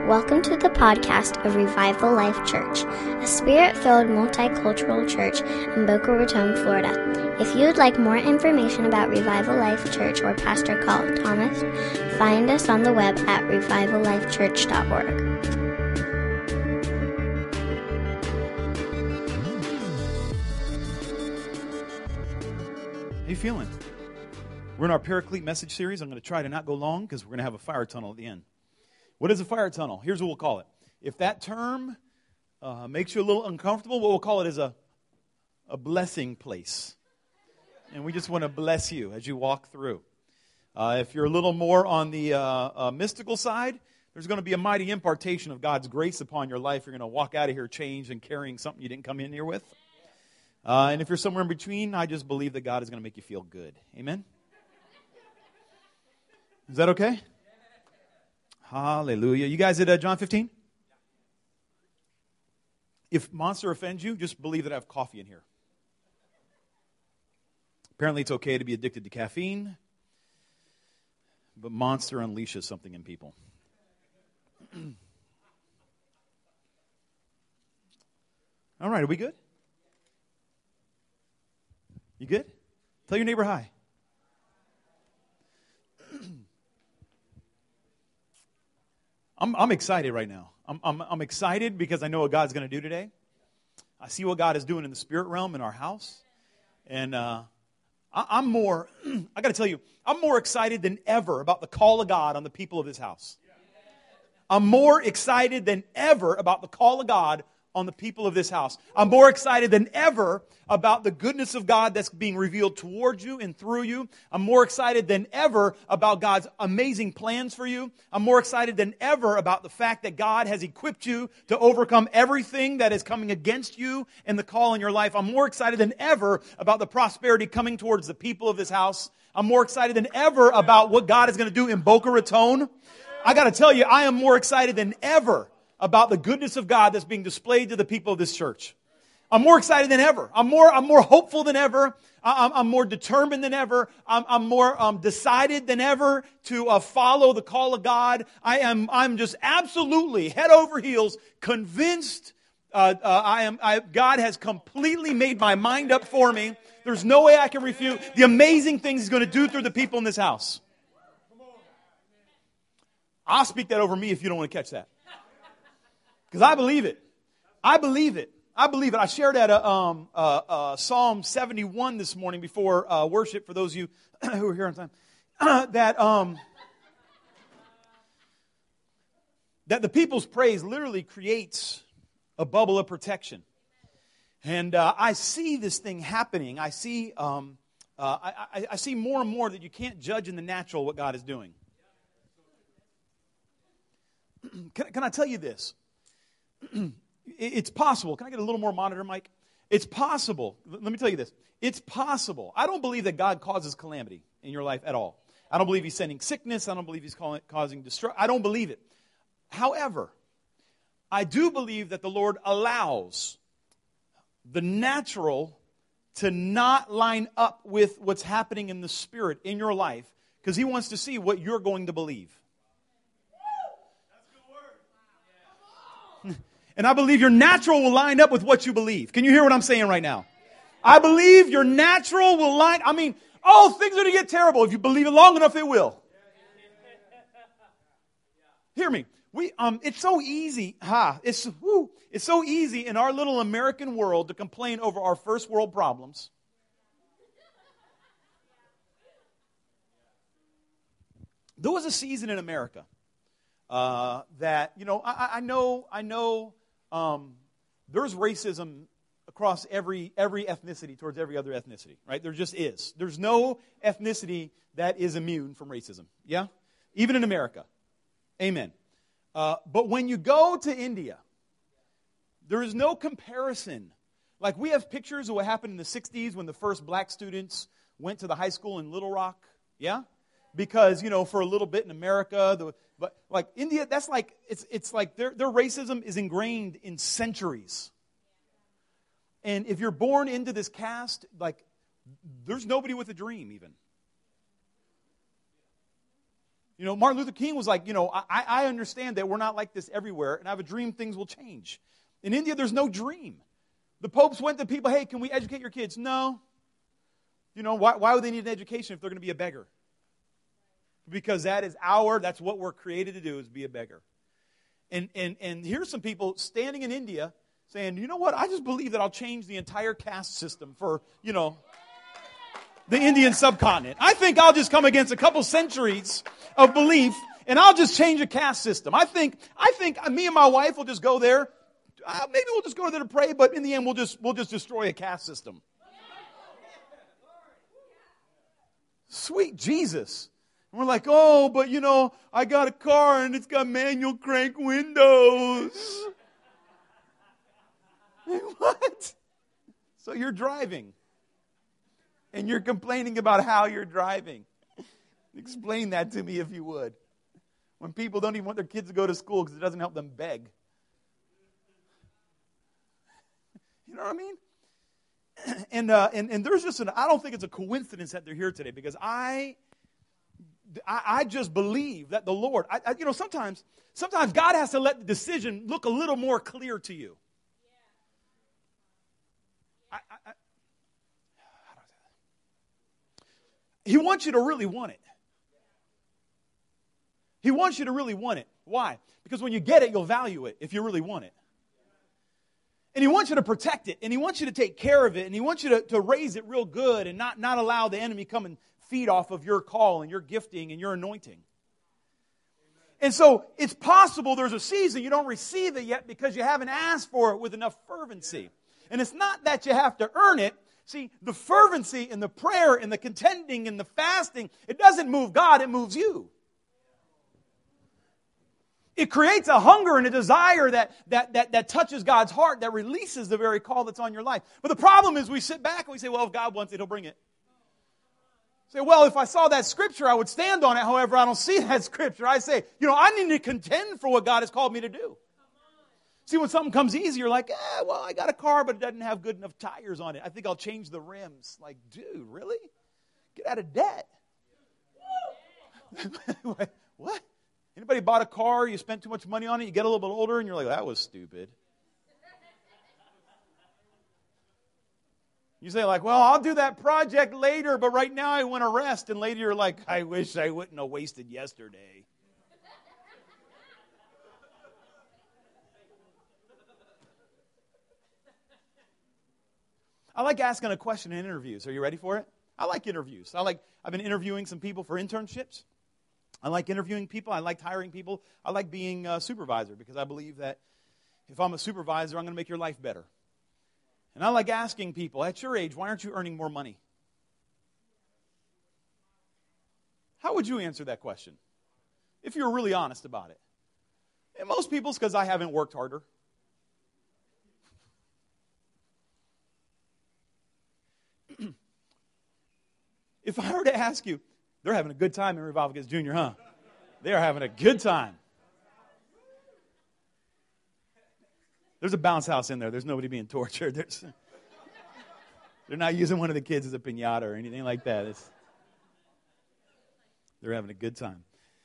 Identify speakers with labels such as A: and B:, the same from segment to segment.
A: Welcome to the podcast of Revival Life Church, a spirit-filled multicultural church in Boca Raton, Florida. If you would like more information about Revival Life Church or Pastor Carl Thomas, find us on the web at revivallifechurch.org.
B: How you feeling? We're in our Paraclete message series. I'm going to try to not go long because we're going to have a fire tunnel at the end. What is a fire tunnel? Here's what we'll call it. If that term makes you a little uncomfortable, what we'll call it is a blessing place. And we just want to bless you as you walk through. If you're a little more on the mystical side, there's going to be a mighty impartation of God's grace upon your life. You're going to walk out of here changed and carrying something you didn't come in here with. And if you're somewhere in between, I just believe that God is going to make you feel good. Amen? Is that okay? Hallelujah. You guys at John 15? If Monster offends you, just believe that I have coffee in here. Apparently it's okay to be addicted to caffeine, but Monster unleashes something in people. All right, are we good? You good? Tell your neighbor hi. I'm excited right now. I'm excited because I know what God's going to do today. I see what God is doing in the spirit realm in our house. And I'm more, I got to tell you, I'm more excited than ever about the call of God on the people of this house. I'm more excited than ever about the call of God on the people of this house. I'm more excited than ever about the goodness of God that's being revealed towards you and through you. I'm more excited than ever about God's amazing plans for you. I'm more excited than ever about the fact that God has equipped you to overcome everything that is coming against you and the call in your life. I'm more excited than ever about the prosperity coming towards the people of this house. I'm more excited than ever about what God is going to do in Boca Raton. I got to tell you, I am more excited than ever about the goodness of God that's being displayed to the people of this church. I'm more excited than ever. I'm more hopeful than ever. I'm more determined than ever. I'm more decided than ever to follow the call of God. I'm just absolutely head over heels convinced. God has completely made my mind up for me. There's no way I can refute the amazing things He's going to do through the people in this house. I'll speak that over me if you don't want to catch that. Because I believe it. I believe it. I believe it. I shared at Psalm 71 this morning before worship, for those of you who are here on time, that the people's praise literally creates a bubble of protection. And I see this thing happening. I see I see more and more that you can't judge in the natural what God is doing. Can I tell you this? It's possible. Can I get a little more monitor, Mike? It's possible. Let me tell you this. It's possible. I don't believe that God causes calamity in your life at all. I don't believe He's sending sickness. I don't believe He's causing destruction. I don't believe it. However, I do believe that the Lord allows the natural to not line up with what's happening in the spirit in your life, because He wants to see what you're going to believe. And I believe your natural will line up with what you believe. Can you hear what I'm saying right now? I believe your natural will line. Things are going to get terrible. If you believe it long enough, it will. Hear me. It's so easy. It's so easy in our little American world to complain over our first world problems. There was a season in America that, I know. There's racism across every ethnicity towards every other ethnicity, right? There just is. There's no ethnicity that is immune from racism, yeah? Even in America. Amen. But when you go to India, there is no comparison. Like, we have pictures of what happened in the 60s when the first black students went to the high school in Little Rock, yeah? Because, for a little bit in America, but like India, that's like, it's like their racism is ingrained in centuries. And if you're born into this caste, like, there's nobody with a dream even. Martin Luther King was like, I understand that we're not like this everywhere, and I have a dream things will change. In India, there's no dream. The popes went to people, hey, can we educate your kids? No. Why would they need an education if they're going to be a beggar? Because that's what we're created to do, is be a beggar. And here's some people standing in India saying, you know what, I just believe that I'll change the entire caste system for, the Indian subcontinent. I think I'll just come against a couple centuries of belief, and I'll just change a caste system. I think me and my wife will just go there. Maybe we'll just go there to pray, but in the end, we'll just destroy a caste system. Sweet Jesus. And we're like, oh, but I got a car and it's got manual crank windows. What? So you're driving. And you're complaining about how you're driving. Explain that to me if you would. When people don't even want their kids to go to school because it doesn't help them beg. You know what I mean? And there's just I don't think it's a coincidence that they're here today, because I just believe that the Lord, sometimes God has to let the decision look a little more clear to you. He wants you to really want it. He wants you to really want it. Why? Because when you get it, you'll value it if you really want it. And He wants you to protect it, and He wants you to take care of it, and He wants you to raise it real good and not allow the enemy come and feed off of your call and your gifting and your anointing. And so it's possible there's a season you don't receive it yet because you haven't asked for it with enough fervency. And it's not that you have to earn it. See, the fervency and the prayer and the contending and the fasting, it doesn't move God, it moves you. It creates a hunger and a desire that touches God's heart, that releases the very call that's on your life. But the problem is we sit back and we say, well, if God wants it, He'll bring it. Say, well, if I saw that scripture, I would stand on it. However, I don't see that scripture. I say, I need to contend for what God has called me to do. See, when something comes easy, you're like, well, I got a car, but it doesn't have good enough tires on it. I think I'll change the rims. Like, dude, really? Get out of debt. What? Anybody bought a car, you spent too much money on it, you get a little bit older, and you're like, that was stupid. You say like, well, I'll do that project later, but right now I want to rest. And later you're like, I wish I wouldn't have wasted yesterday. I like asking a question in interviews. Are you ready for it? I like interviews. I've been interviewing some people for internships. I like interviewing people. I like hiring people. I like being a supervisor because I believe that if I'm a supervisor, I'm going to make your life better. And I like asking people, at your age, why aren't you earning more money? How would you answer that question if you're really honest about it? And most people, it's because I haven't worked harder. If I were to ask you, they're having a good time in Revival Gets Junior, huh? They are having a good time. There's a bounce house in there. There's nobody being tortured. They're not using one of the kids as a piñata or anything like that. They're having a good time.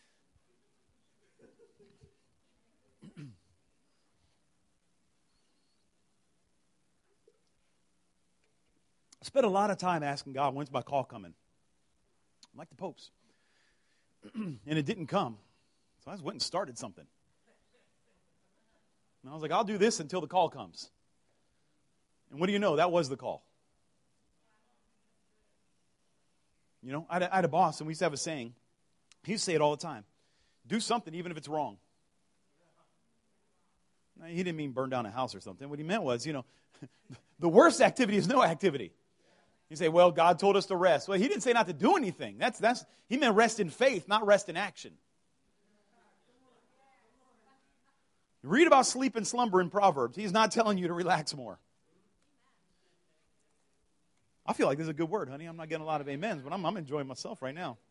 B: I spent a lot of time asking God, when's my call coming? I'm like the popes. And it didn't come. So I just went and started something. And I was like, I'll do this until the call comes. And what do you know? That was the call. I had a boss, and we used to have a saying. He used to say it all the time. Do something even if it's wrong. Now, he didn't mean burn down a house or something. What he meant was, the worst activity is no activity. You say, well, God told us to rest. Well, He didn't say not to do anything. He meant rest in faith, not rest in action. Read about sleep and slumber in Proverbs. He's not telling you to relax more. I feel like this is a good word, honey. I'm not getting a lot of amens, but I'm enjoying myself right now.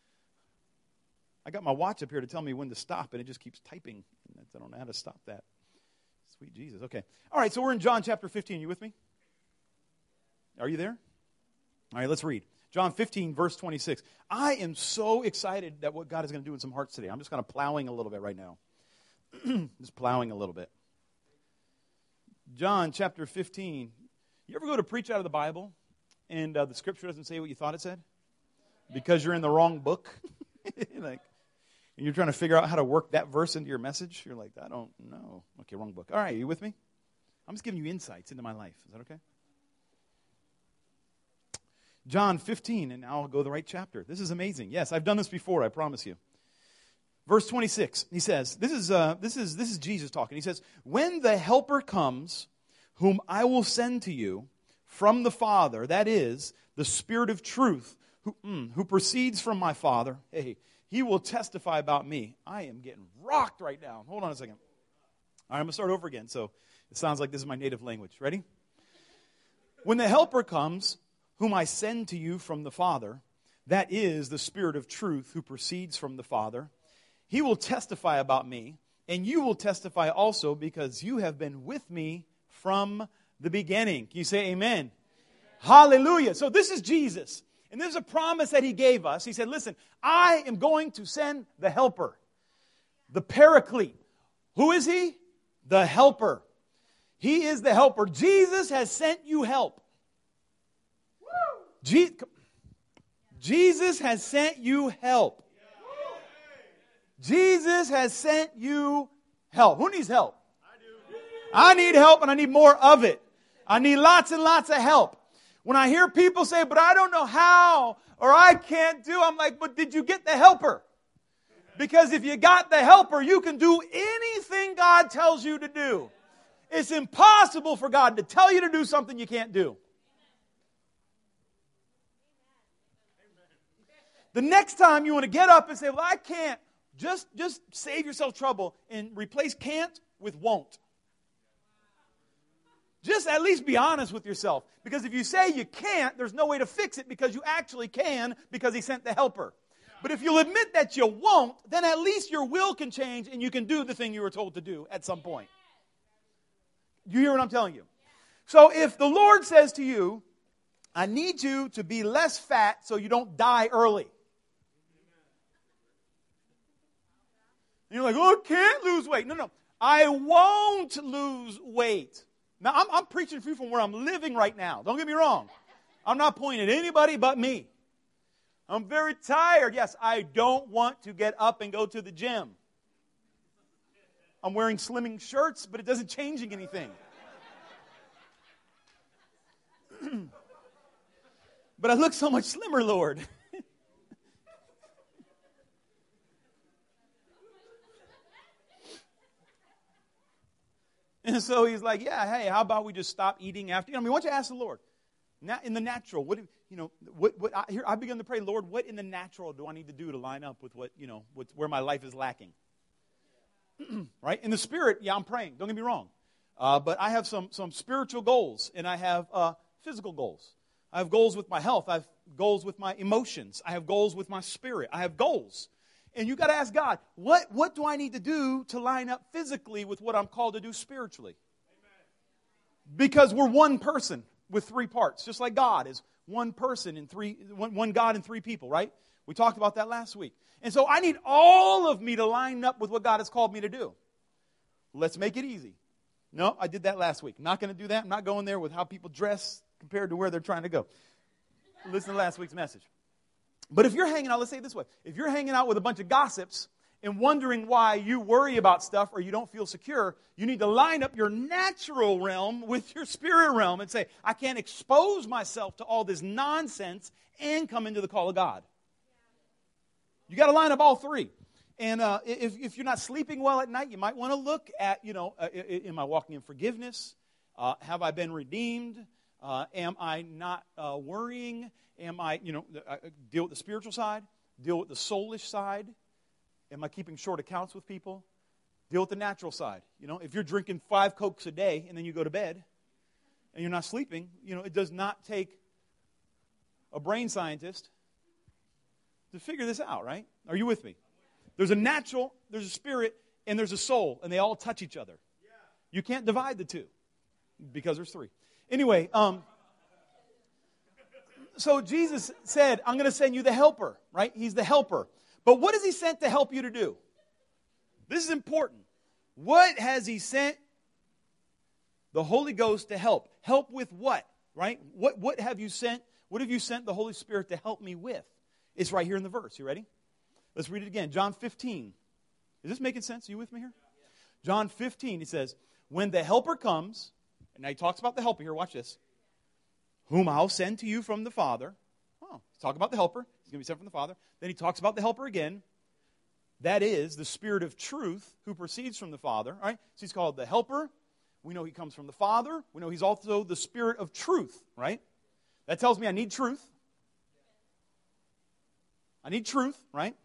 B: I got my watch up here to tell me when to stop, and it just keeps typing. I don't know how to stop that. Sweet Jesus. Okay. All right, so we're in John chapter 15. You with me? Are you there? All right, let's read. John 15, verse 26. I am so excited that what God is going to do in some hearts today. I'm just kind of plowing a little bit right now. Just plowing a little bit. John chapter 15. You ever go to preach out of the Bible and the scripture doesn't say what you thought it said? Because you're in the wrong book? Like, and you're trying to figure out how to work that verse into your message? You're like, I don't know. Okay, wrong book. All right, are you with me? I'm just giving you insights into my life. Is that okay? John 15, and now I'll go to the right chapter. This is amazing. Yes, I've done this before, I promise you. Verse 26, he says, this is Jesus talking. He says, when the Helper comes, whom I will send to you from the Father, that is, the Spirit of truth, who proceeds from my Father, hey, he will testify about me. I am getting rocked right now. Hold on a second. All right, I'm going to start over again, so it sounds like this is my native language. Ready? When the Helper comes, whom I send to you from the Father, that is the Spirit of truth who proceeds from the Father, he will testify about me, and you will testify also because you have been with me from the beginning. Can you say amen? Amen. Hallelujah. So this is Jesus, and this is a promise that he gave us. He said, listen, I am going to send the Helper, the Paraclete. Who is he? The Helper. He is the Helper. Jesus has sent you help. Jesus has sent you help. Jesus has sent you help. Who needs help? I need help, and I need more of it. I need lots and lots of help. When I hear people say, but I don't know how, or I can't do, I'm like, but did you get the Helper? Because if you got the Helper, you can do anything God tells you to do. It's impossible for God to tell you to do something you can't do. The next time you want to get up and say, well, I can't, just save yourself trouble and replace can't with won't. Just at least be honest with yourself. Because if you say you can't, there's no way to fix it because you actually can because he sent the Helper. But if you'll admit that you won't, then at least your will can change and you can do the thing you were told to do at some point. You hear what I'm telling you? So if the Lord says to you, I need you to be less fat so you don't die early. And you're like, oh, I can't lose weight. No. I won't lose weight. Now, I'm preaching for you from where I'm living right now. Don't get me wrong. I'm not pointing at anybody but me. I'm very tired. Yes, I don't want to get up and go to the gym. I'm wearing slimming shirts, but it doesn't change anything. But I look so much slimmer, Lord. And so he's like, yeah, hey, how about we just stop eating after? I mean, why don't you ask the Lord? Now, in the natural, I began to pray, Lord, what in the natural do I need to do to line up with where my life is lacking? Right? In the spirit, yeah, I'm praying. Don't get me wrong. But I have some spiritual goals, and I have physical goals. I have goals with my health. I have goals with my emotions. I have goals with my spirit. I have goals. And you got to ask God, what do I need to do to line up physically with what I'm called to do spiritually? Amen. Because we're one person with three parts, just like God is one person and one God and three people, right? We talked about that last week. And so I need all of me to line up with what God has called me to do. Let's make it easy. No, I did that last week. Not going to do that. I'm not going there with how people dress compared to where they're trying to go. Listen to last week's message. But if you're hanging out, let's say it this way. If you're hanging out with a bunch of gossips and wondering why you worry about stuff or you don't feel secure, you need to line up your natural realm with your spirit realm and say, I can't expose myself to all this nonsense and come into the call of God. You got to line up all three. And if you're not sleeping well at night, you might want to look at, am I walking in forgiveness? Have I been redeemed? Am I not worrying? Am I, deal with the spiritual side? Deal with the soulish side? Am I keeping short accounts with people? Deal with the natural side. If you're drinking 5 Cokes a day and then you go to bed and you're not sleeping, it does not take a brain scientist to figure this out, right? Are you with me? There's a natural, there's a spirit, and there's a soul, and they all touch each other. You can't divide the two because there's 3. Anyway, So Jesus said, I'm going to send you the helper, right? He's the helper. But what has he sent to help you to do? This is important. What has he sent the Holy Ghost to help? Help with what, right? What have you sent? What have you sent the Holy Spirit to help me with? It's right here in the verse. You ready? Let's read it again. John 15. Is this making sense? Are you with me here? John 15, he says, when the helper comes, and now he talks about the helper here, watch this, whom I'll send to you from the Father. Oh, he's talking about the helper. He's going to be sent from the Father. Then he talks about the helper again. That is the Spirit of truth who proceeds from the Father. All right? So he's called the helper. We know he comes from the Father. We know he's also the Spirit of truth, right? That tells me I need truth. I need truth, right?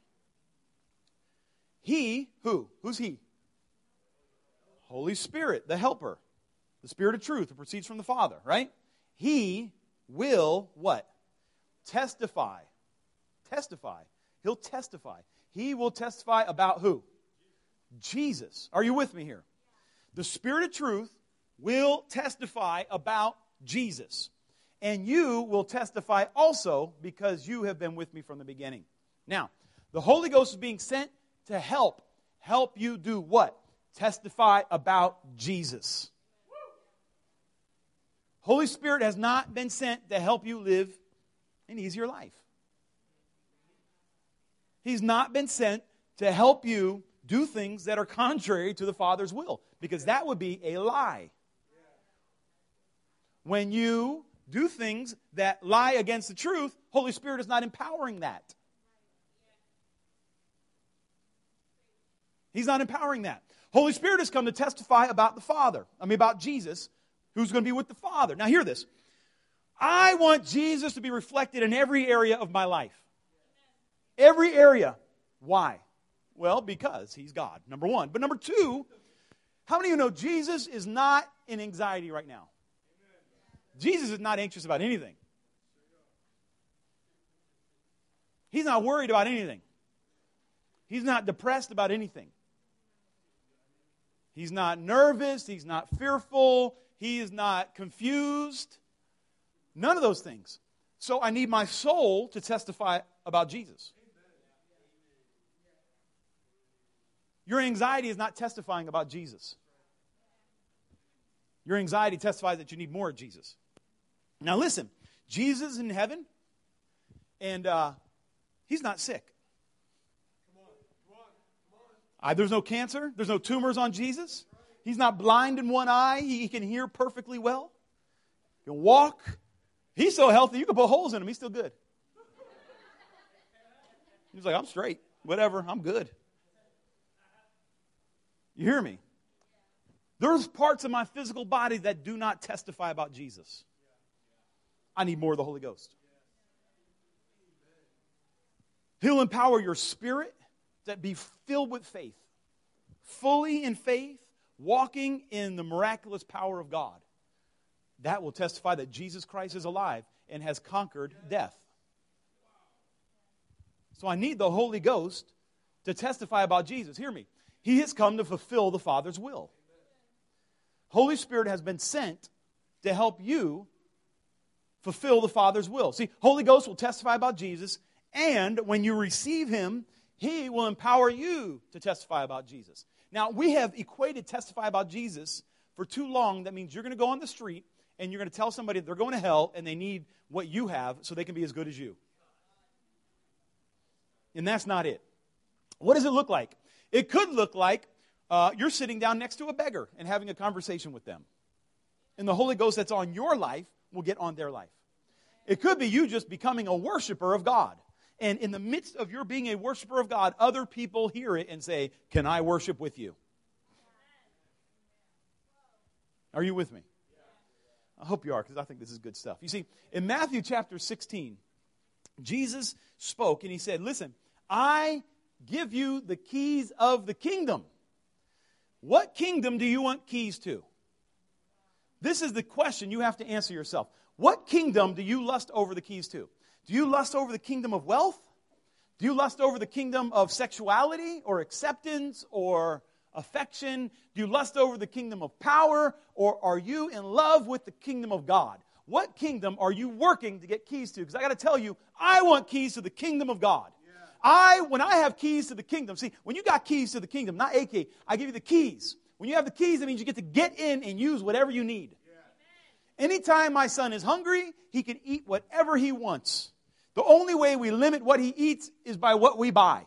B: He, who? Who's he? Holy Spirit, the helper. The Spirit of truth who proceeds from the Father, right? He will what? Testify. Testify. He'll testify. He will testify about who? Jesus. Are you with me here? The Spirit of truth will testify about Jesus. And you will testify also because you have been with me from the beginning. Now, the Holy Ghost is being sent to help you do what? Testify about Jesus. Holy Spirit has not been sent to help you live an easier life. He's not been sent to help you do things that are contrary to the Father's will, because that would be a lie. When you do things that lie against the truth, Holy Spirit is not empowering that. He's not empowering that. Holy Spirit has come to testify about the Father. About Jesus, who's going to be with the Father. Now hear this. I want Jesus to be reflected in every area of my life. Every area. Why? Well, because He's God, number one. But number two, how many of you know Jesus is not in anxiety right now? Jesus is not anxious about anything. He's not worried about anything. He's not depressed about anything. He's not nervous. He's not fearful. He is not confused. None of those things. So I need my soul to testify about Jesus. Your anxiety is not testifying about Jesus. Your anxiety testifies that you need more of Jesus. Now listen, Jesus is in heaven, and He's not sick. There's no cancer. There's no tumors on Jesus. He's not blind in one eye. He can hear perfectly well. He can walk. He's so healthy, you can put holes in him. He's still good. He's like, I'm straight. Whatever, I'm good. You hear me? There's parts of my physical body that do not testify about Jesus. I need more of the Holy Ghost. He'll empower your spirit to be filled with faith. Fully in faith, walking in the miraculous power of God. That will testify that Jesus Christ is alive and has conquered death. So I need the Holy Ghost to testify about Jesus. Hear me. He has come to fulfill the Father's will. Holy Spirit has been sent to help you fulfill the Father's will. See, Holy Ghost will testify about Jesus, and when you receive Him, He will empower you to testify about Jesus. Now, we have equated testify about Jesus for too long. That means you're going to go on the street and you're going to tell somebody they're going to hell and they need what you have so they can be as good as you. And that's not it. What does it look like? It could look like you're sitting down next to a beggar and having a conversation with them. And the Holy Ghost that's on your life will get on their life. It could be you just becoming a worshiper of God. And in the midst of your being a worshiper of God, other people hear it and say, can I worship with you? Are you with me? I hope you are, because I think this is good stuff. You see, in Matthew chapter 16, Jesus spoke and He said, listen, I give you the keys of the kingdom. What kingdom do you want keys to? This is the question you have to answer yourself. What kingdom do you lust over the keys to? Do you lust over the kingdom of wealth? Do you lust over the kingdom of sexuality or acceptance or affection? Do you lust over the kingdom of power? Or are you in love with the kingdom of God? what kingdom are you working to get keys to? Because I got to tell you, I want keys to the kingdom of God. When I have keys to the kingdom, see, when you got keys to the kingdom, not AK, I give you the keys. When you have the keys, that means you get to get in and use whatever you need. Anytime my son is hungry, he can eat whatever he wants. The only way we limit what he eats is by what we buy.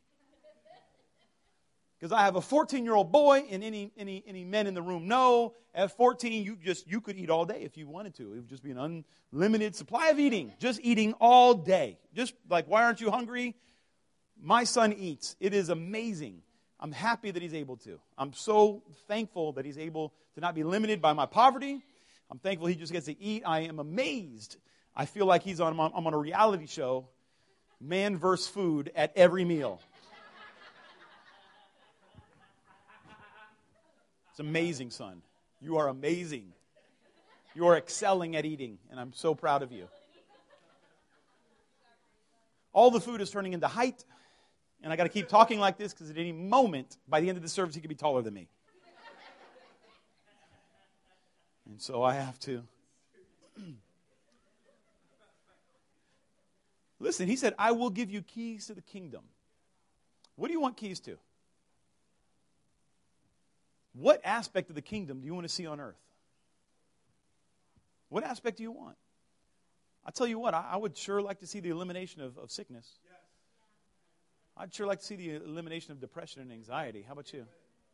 B: Because I have a 14-year-old boy, and any men in the room know, at 14, you could eat all day if you wanted to. It would just be an unlimited supply of eating. Just eating all day. Just like, why aren't you hungry? My son eats. It is amazing. I'm happy that he's able to. I'm so thankful that he's able to not be limited by my poverty. I'm thankful he just gets to eat. I am amazed. I feel like I'm on a reality show, man versus food, at every meal. It's amazing, son. You are amazing. You are excelling at eating, and I'm so proud of you. All the food is turning into height, and I got to keep talking like this because at any moment, by the end of the service, he could be taller than me. And so I have to. Listen, he said, I will give you keys to the kingdom. What do you want keys to? What aspect of the kingdom do you want to see on earth? What aspect do you want? I'll tell you what, I would sure like to see the elimination of sickness. I'd sure like to see the elimination of depression and anxiety. How about you?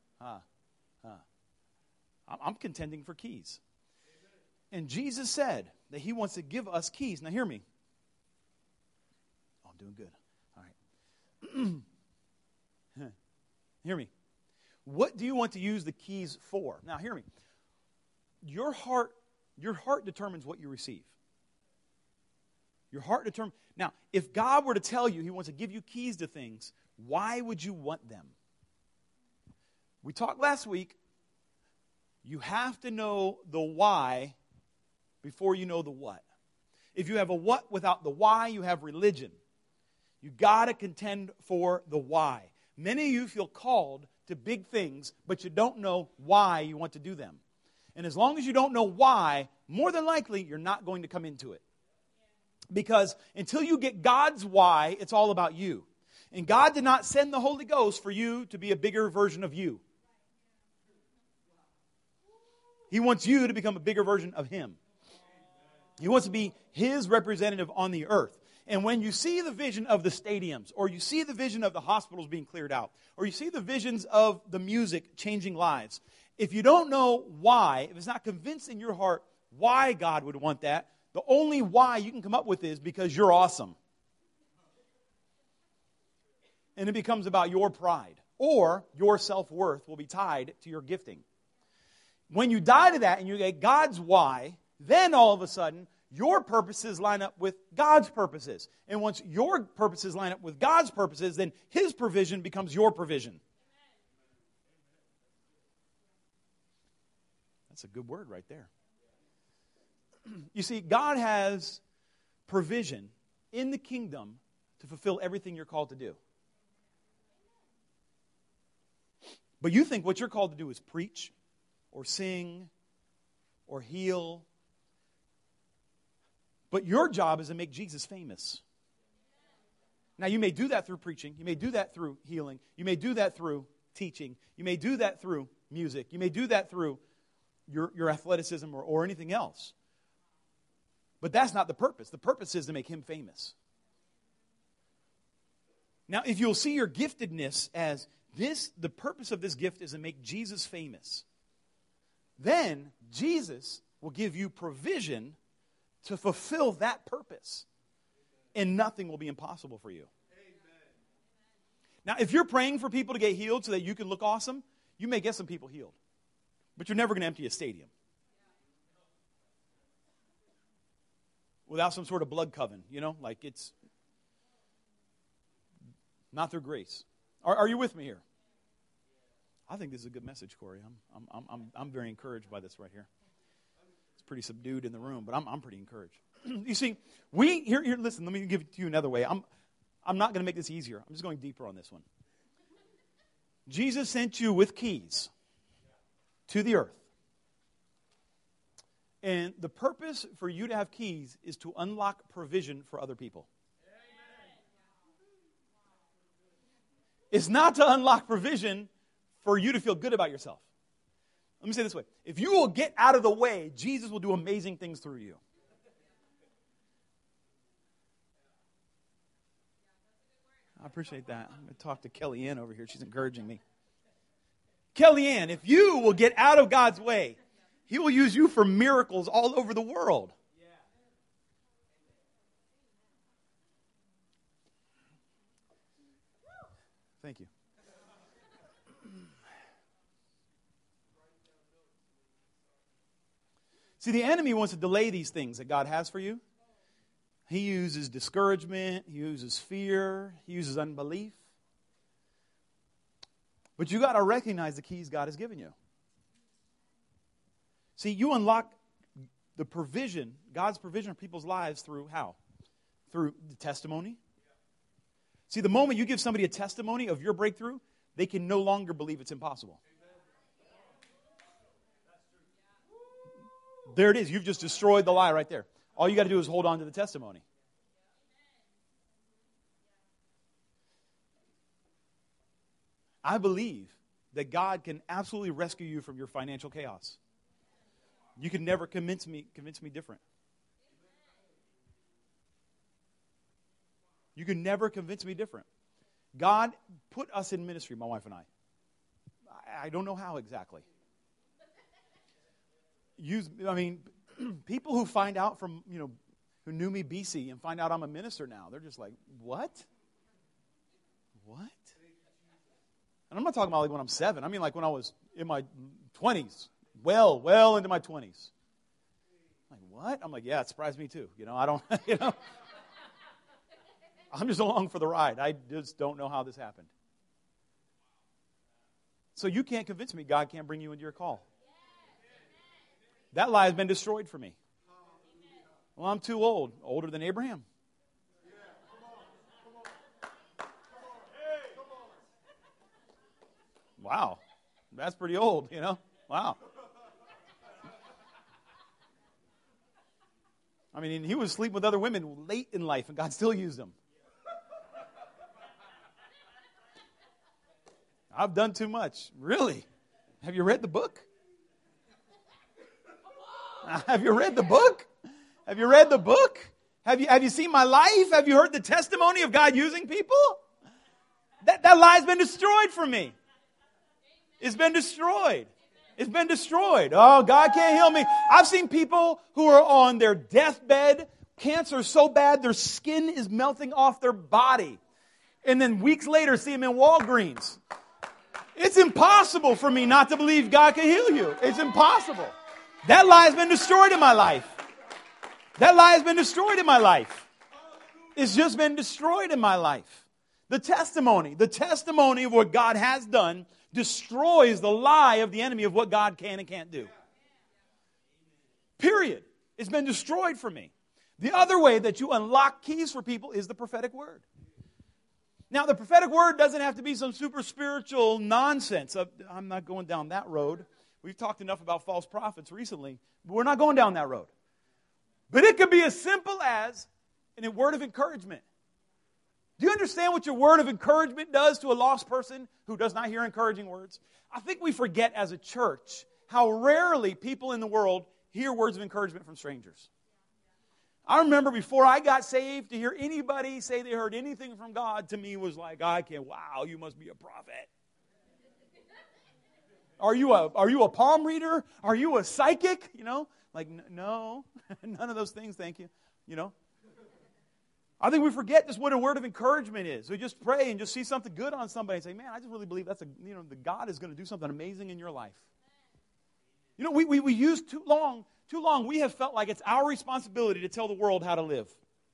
B: I'm contending for keys. And Jesus said that he wants to give us keys. Now hear me. Oh, I'm doing good. All right. Hear me. What do you want to use the keys for? Now hear me. Your heart determines what you receive. Your heart determines. Now, if God were to tell you he wants to give you keys to things, why would you want them? We talked last week. You have to know the why before you know the what. If you have a what without the why, you have religion. You got to contend for the why. Many of you feel called to big things, but you don't know why you want to do them. And as long as you don't know why, more than likely, you're not going to come into it. Because until you get God's why, it's all about you. And God did not send the Holy Ghost for you to be a bigger version of you. He wants you to become a bigger version of Him. He wants to be His representative on the earth. And when you see the vision of the stadiums, or you see the vision of the hospitals being cleared out, or you see the visions of the music changing lives, if you don't know why, if it's not convinced in your heart why God would want that, the only why you can come up with is because you're awesome. And it becomes about your pride, or your self-worth will be tied to your gifting. When you die to that and you get God's why, then all of a sudden, your purposes line up with God's purposes. And once your purposes line up with God's purposes, then His provision becomes your provision. That's a good word right there. You see, God has provision in the kingdom to fulfill everything you're called to do. But you think what you're called to do is preach, or sing, or heal. But your job is to make Jesus famous. Now, you may do that through preaching. You may do that through healing. You may do that through teaching. You may do that through music. You may do that through your athleticism or anything else. But that's not the purpose. The purpose is to make Him famous. Now, if you'll see your giftedness as this, the purpose of this gift is to make Jesus famous, then Jesus will give you provision to fulfill that purpose. And nothing will be impossible for you. Amen. Now, if you're praying for people to get healed so that you can look awesome, you may get some people healed. But you're never going to empty a stadium without some sort of blood coven, like it's not through grace. Are you with me here? I think this is a good message, Corey. I'm very encouraged by this right here. It's pretty subdued in the room, but I'm pretty encouraged. You see, here. Listen, let me give it to you another way. I'm not going to make this easier. I'm just going deeper on this one. Jesus sent you with keys to the earth. And the purpose for you to have keys is to unlock provision for other people. It's not to unlock provision for you to feel good about yourself. Let me say it this way. If you will get out of the way, Jesus will do amazing things through you. I appreciate that. I'm going to talk to Kellyanne over here. She's encouraging me. Kellyanne, if you will get out of God's way, He will use you for miracles all over the world. Thank you. See, the enemy wants to delay these things that God has for you. He uses discouragement. He uses fear. He uses unbelief. But you got to recognize the keys God has given you. See, you unlock the provision, God's provision of people's lives through how? Through the testimony. See, the moment you give somebody a testimony of your breakthrough, they can no longer believe it's impossible. There it is. You've just destroyed the lie right there. All you got to do is hold on to the testimony. I believe that God can absolutely rescue you from your financial chaos. You can never convince me different. You can never convince me different. God put us in ministry, my wife and I. I don't know how exactly. People who find out from, who knew me BC and find out I'm a minister now, they're just like, what? What? And I'm not talking about like when I'm 7. I mean like when I was in my 20s. Well into my 20s. Like, what? I'm like, yeah, it surprised me too. I don't, I'm just along for the ride. I just don't know how this happened. So you can't convince me God can't bring you into your call. That lie has been destroyed for me. Well, I'm too old. Older than Abraham. Wow. That's pretty old, Wow. I mean, he was sleeping with other women late in life, and God still used him. I've done too much. Really? Have you read the book? Have you read the book? Have you read the book? Have you seen my life? Have you heard the testimony of God using people? That lie's been destroyed for me. It's been destroyed. It's been destroyed. Oh, God can't heal me. I've seen people who are on their deathbed, cancer so bad their skin is melting off their body. And then weeks later see them in Walgreens. It's impossible for me not to believe God can heal you. It's impossible. That lie has been destroyed in my life. That lie has been destroyed in my life. It's just been destroyed in my life. The testimony of what God has done destroys the lie of the enemy of what God can and can't do. Period. It's been destroyed for me. The other way that you unlock keys for people is the prophetic word. Now, the prophetic word doesn't have to be some super spiritual nonsense. I'm not going down that road. We've talked enough about false prophets recently, but we're not going down that road. But it could be as simple as a word of encouragement. Do you understand what your word of encouragement does to a lost person who does not hear encouraging words? I think we forget as a church how rarely people in the world hear words of encouragement from strangers. I remember before I got saved, to hear anybody say they heard anything from God to me was like, wow, you must be a prophet. Are you a palm reader? Are you a psychic? Like, no, none of those things, thank you. I think we forget just what a word of encouragement is. We just pray and just see something good on somebody and say, man, I just really believe that God is going to do something amazing in your life. We use too long, we have felt like it's our responsibility to tell the world how to live.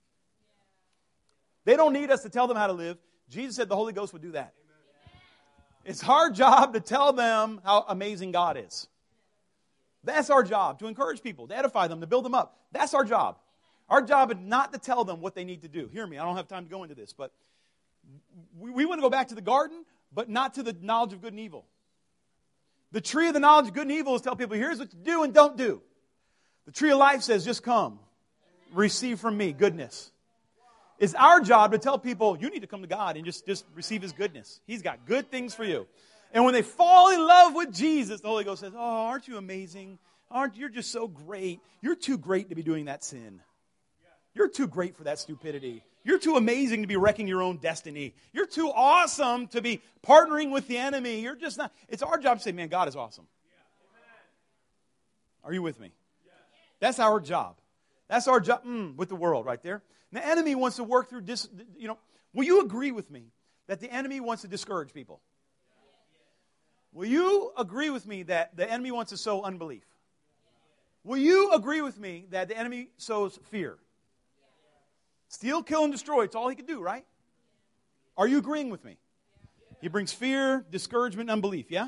B: They don't need us to tell them how to live. Jesus said the Holy Ghost would do that. It's our job to tell them how amazing God is. That's our job, to encourage people, to edify them, to build them up. That's our job. Our job is not to tell them what they need to do. Hear me, I don't have time to go into this, but we want to go back to the garden, but not to the knowledge of good and evil. The tree of the knowledge of good and evil is tell people, here's what to do and don't do. The tree of life says, just come. Receive from me goodness. It's our job to tell people, you need to come to God and just receive His goodness. He's got good things for you. And when they fall in love with Jesus, the Holy Ghost says, oh, aren't you amazing? You're just so great. You're too great to be doing that sin. You're too great for that stupidity. You're too amazing to be wrecking your own destiny. You're too awesome to be partnering with the enemy. You're just not. It's our job to say, man, God is awesome. Are you with me? That's our job. That's our job with the world right there. And the enemy wants to work through, will you agree with me that the enemy wants to discourage people? Will you agree with me that the enemy wants to sow unbelief? Will you agree with me that the enemy sows fear? Steal, kill, and destroy. It's all he can do, right? Are you agreeing with me? He brings fear, discouragement, and unbelief, yeah?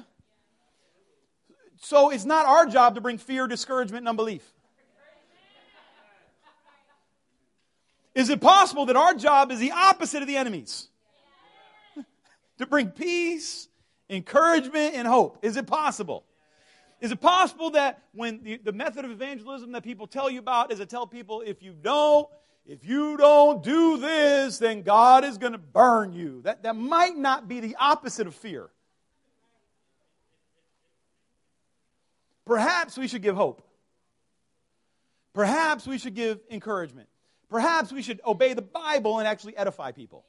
B: So it's not our job to bring fear, discouragement, and unbelief. Is it possible that our job is the opposite of the enemy's? To bring peace, encouragement, and hope. Is it possible? Is it possible that when the method of evangelism that people tell you about is to tell people, if you don't do this, then God is going to burn you. That might not be the opposite of fear. Perhaps we should give hope. Perhaps we should give encouragement. Perhaps we should obey the Bible and actually edify people.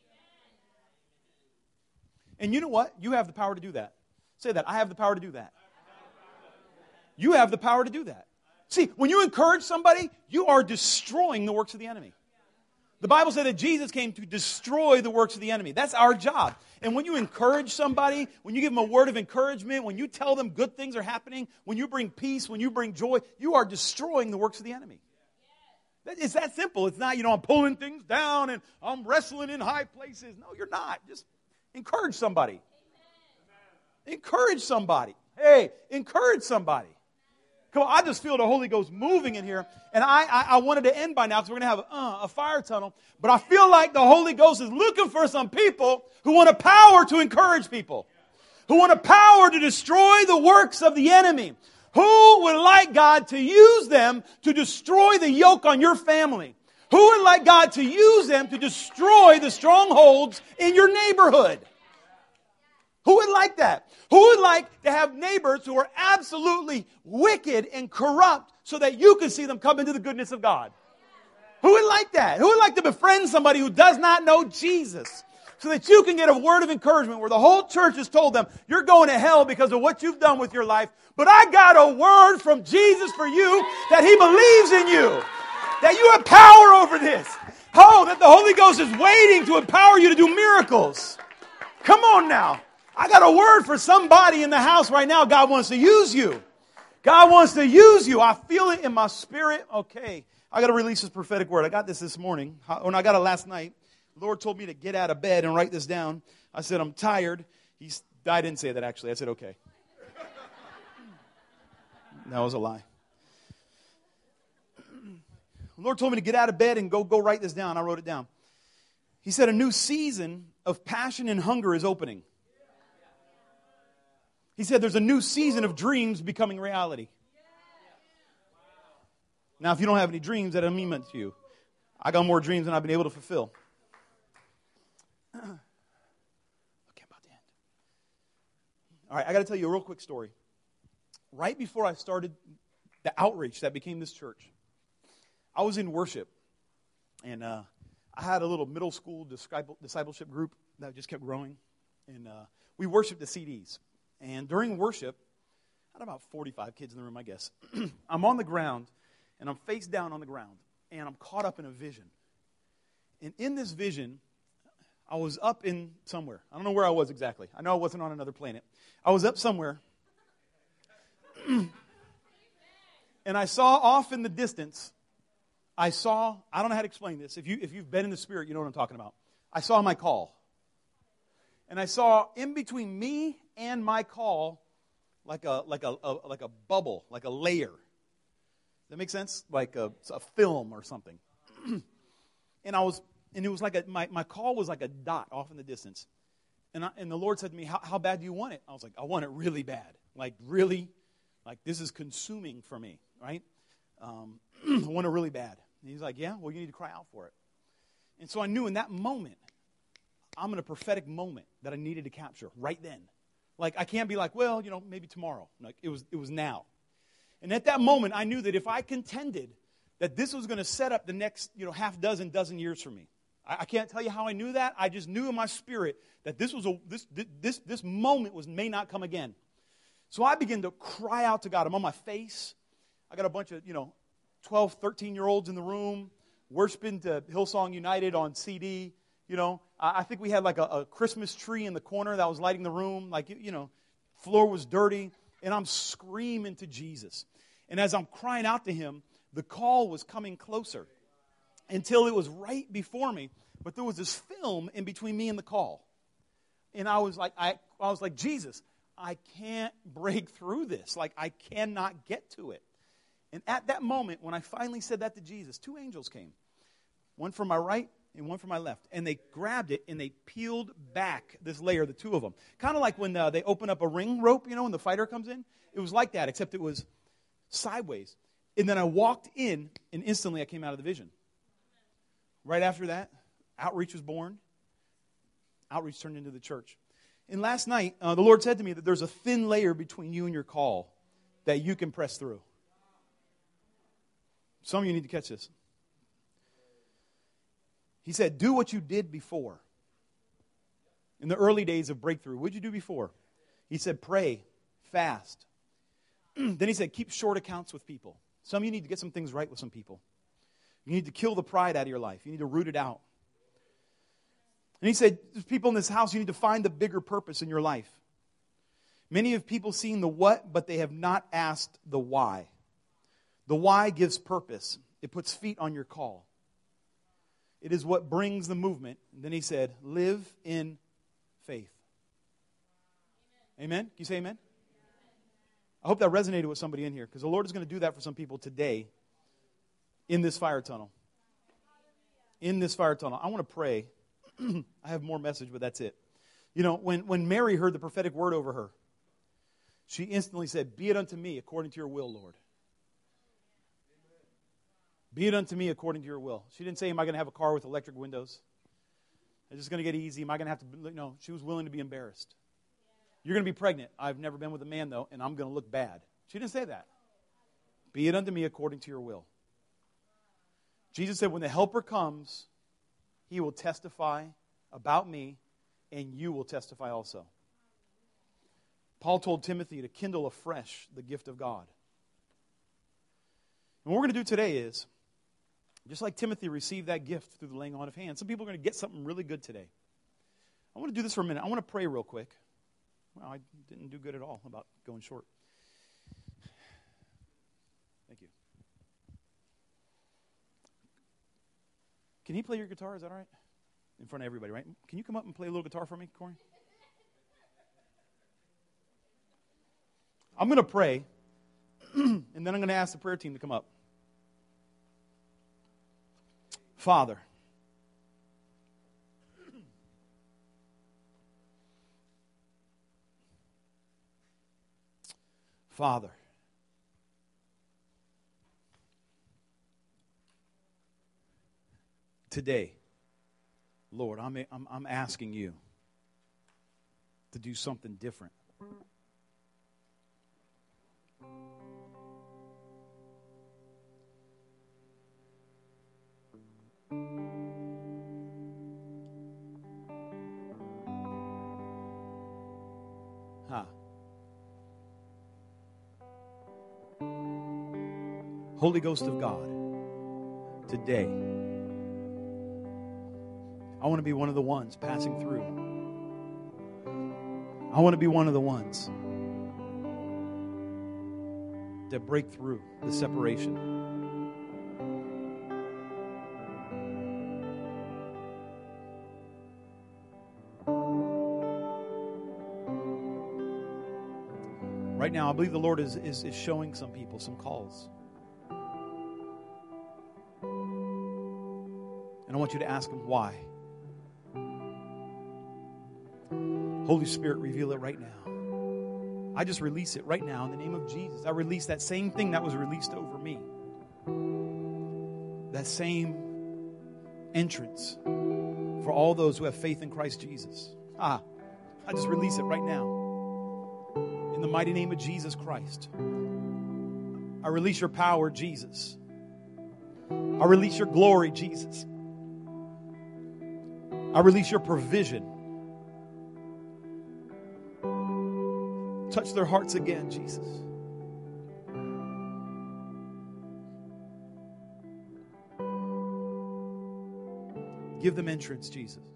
B: And you know what? You have the power to do that. Say that. I have the power to do that. You have the power to do that. See, when you encourage somebody, you are destroying the works of the enemy. The Bible said that Jesus came to destroy the works of the enemy. That's our job. And when you encourage somebody, when you give them a word of encouragement, when you tell them good things are happening, when you bring peace, when you bring joy, you are destroying the works of the enemy. It's that simple. It's not, I'm pulling things down and I'm wrestling in high places. No, you're not. Just encourage somebody. Encourage somebody. Hey, encourage somebody. Come on, I just feel the Holy Ghost moving in here. And I wanted to end by now because we're going to have a fire tunnel. But I feel like the Holy Ghost is looking for some people who want a power to encourage people. Who want a power to destroy the works of the enemy. Who would like God to use them to destroy the yoke on your family? Who would like God to use them to destroy the strongholds in your neighborhood? Who would like that? Who would like to have neighbors who are absolutely wicked and corrupt so that you can see them come into the goodness of God? Who would like that? Who would like to befriend somebody who does not know Jesus so that you can get a word of encouragement where the whole church has told them, you're going to hell because of what you've done with your life, but I got a word from Jesus for you that He believes in you, that you have power over this. Oh, that the Holy Ghost is waiting to empower you to do miracles. Come on now. I got a word for somebody in the house right now. God wants to use you. God wants to use you. I feel it in my spirit. Okay, I got to release this prophetic word. I got this morning. When I got it last night, the Lord told me to get out of bed and write this down. I said, I'm tired. I didn't say that actually. I said, okay. That was a lie. The Lord told me to get out of bed and go write this down. I wrote it down. He said, a new season of passion and hunger is opening. He said there's a new season of dreams becoming reality. Now, if you don't have any dreams, that doesn't mean much to you. I got more dreams than I've been able to fulfill. Okay, I'm about to end. All right, I got to tell you a real quick story. Right before I started the outreach that became this church, I was in worship. And I had a little middle school discipleship group that just kept growing. And we worshiped the CDs. And during worship, I had about 45 kids in the room, I guess. I'm on the ground, and I'm face down on the ground, and I'm caught up in a vision. And in this vision, I was up in somewhere. I don't know where I was exactly. I know I wasn't on another planet. I was up somewhere. And I saw off in the distance, I don't know how to explain this. If you've been in the Spirit, you know what I'm talking about. I saw my call. And I saw in between me and my call like a bubble, like a layer. Does that make sense? Like a film or something. And it was like my call was like a dot off in the distance. And the Lord said to me, how bad do you want it? I was like, I want it really bad. Like really, like this is consuming for me, right? I want it really bad. And he's like, yeah, well, you need to cry out for it. And so I knew in that moment, I'm in a prophetic moment that I needed to capture right then. Like, I can't be like, well, maybe tomorrow. Like, it was now. And at that moment, I knew that if I contended, that this was going to set up the next, half dozen years for me. I can't tell you how I knew that. I just knew in my spirit that this moment may not come again. So I began to cry out to God. I'm on my face. I got a bunch of, 12, 13-year-olds in the room, worshiping to Hillsong United on CD. I think we had like a Christmas tree in the corner that was lighting the room. Like, floor was dirty. And I'm screaming to Jesus. And as I'm crying out to him, the call was coming closer until it was right before me. But there was this film in between me and the call. And I was like, Jesus, I can't break through this. Like, I cannot get to it. And at that moment, when I finally said that to Jesus, 2 angels came. One from my right and one from my left. And they grabbed it and they peeled back this layer, the 2 of them. Kind of like when they open up a ring rope, when the fighter comes in. It was like that, except it was sideways. And then I walked in, and instantly I came out of the vision. Right after that, Outreach was born. Outreach turned into the church. And last night, the Lord said to me that there's a thin layer between you and your call that you can press through. Some of you need to catch this. He said, do what you did before. In the early days of breakthrough, what did you do before? He said, pray, fast. Then he said, keep short accounts with people. Some of you need to get some things right with some people. You need to kill the pride out of your life. You need to root it out. And he said, there's people in this house, you need to find the bigger purpose in your life. Many of people seen the what, but they have not asked the why. The why gives purpose. It puts feet on your call. It is what brings the movement. And then he said, live in faith. Amen? Can you say amen? I hope that resonated with somebody in here, because the Lord is going to do that for some people today in this fire tunnel. In this fire tunnel. I want to pray. I have more message, but that's it. When Mary heard the prophetic word over her, she instantly said, be it unto me according to your will, Lord. Be it unto me according to your will. She didn't say, am I going to have a car with electric windows? Is this going to get easy? Am I going to have to? No, she was willing to be embarrassed. You're going to be pregnant. I've never been with a man, though, and I'm going to look bad. She didn't say that. Be it unto me according to your will. Jesus said, when the helper comes, he will testify about me, and you will testify also. Paul told Timothy to kindle afresh the gift of God. And what we're going to do today is, just like Timothy received that gift through the laying on of hands, some people are going to get something really good today. I want to do this for a minute. I want to pray real quick. Well, I didn't do good at all about going short. Thank you. Can he play your guitar? Is that all right? In front of everybody, right? Can you come up and play a little guitar for me, Corey? I'm going to pray, and then I'm going to ask the prayer team to come up. Father, today, Lord, I'm asking you to do something different. Holy Ghost of God, today, I want to be one of the ones passing through. I want to be one of the ones that break through the separation. Right now, I believe the Lord is showing some people some calls. And I want you to ask him why. Holy Spirit, reveal it right now. I just release it right now in the name of Jesus. I release that same thing that was released over me. that same entrance for all those who have faith in Christ Jesus. I just release it right now. In the mighty name of Jesus Christ. I release your power, Jesus. I release your glory, Jesus. I release your provision. Touch their hearts again, Jesus. Give them entrance, Jesus.